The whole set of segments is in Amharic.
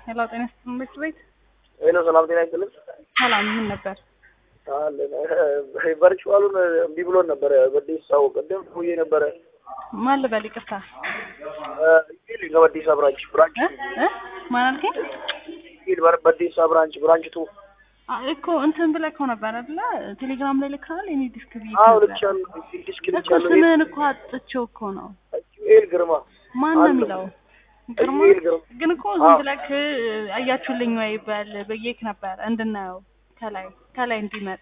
ሄሎ ጤና ይስጥልኝ ቤት ሄሎ ሰላም ጤና ይስጥልኝ። ሰላም ምን ነበር? አለ ቨርቹዋሉን እምቢ ብሎን ነበር። በዲሳው ቀደም ሆዬ ነበር። ማን ልበል ይቅርታ። ይሄ በዲሳ ብራንች ማን አልከኝ? ይሄ በዲሳ ብራንች ቱ እኮ እንትን ብለከው ነበር አይደለ? ቴሌግራም ላይ ልካል እኔ ዲስክ ቢት አዎ ልቻለሁ። ዲስክ ልቻለሁ። ስምህን እኮ አጥቼው እኮ ነው። ኤል ግርማ ማን ነው የሚለው? ግርማ ግን እኮ ዝም ብለክ አያችሁልኝ ወይ በል በየክ ነበር እንድናየው ከላይ እንዲመጣ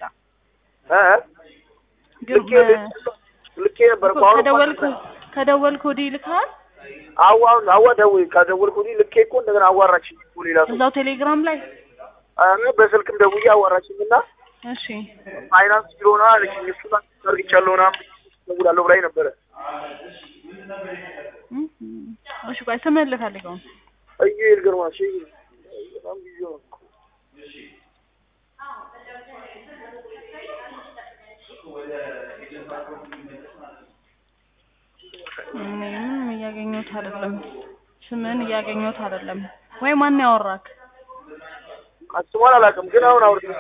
ልኬ ነበር። ከደወልኩ ወዲህ ልካል? አዋ ከደወልኩ ወዲህ ልኬ እኮ እንደገና አዋራችኝ እኮ ሌላ ሰው እዛው ቴሌግራም ላይ በስልክም ደውዬ አዋራችኝና እሺ ፋይናንስ ቢሮ ነው አለችኝ። እሱ ጋር ሰርግቻለሁ ምናምን ደውላለሁ ብላኝ ነበረ። እሺ ቆይ ስምህን ልፈልገው። ኤል ግርማ እሺ በጣም ቢዚ ነው። ምንም እያገኘሁት አይደለም። ስምህን እያገኘሁት አይደለም። ወይ ማን ያወራክ? አጥቷል አላውቅም ግን አሁን አውርተን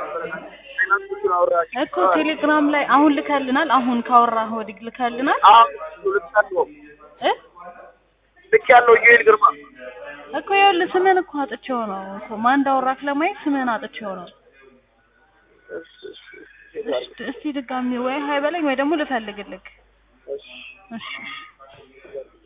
እኮ ቴሌግራም ላይ አሁን ልከልናል። አሁን ካወራህ ወዲህ ልከልናል። ልካለሁ ልካለሁ ኤል ግርማ እኮ ይኸውልህ ስምህን እኮ አጥቼው ነው እኮ ማን እንዳወራክ ለማየት ስምህን አጥቼው ነው። እስቲ ድጋሚ ወይ ሃይ በለኝ ወይ ደግሞ ልፈልግልክ። እሺ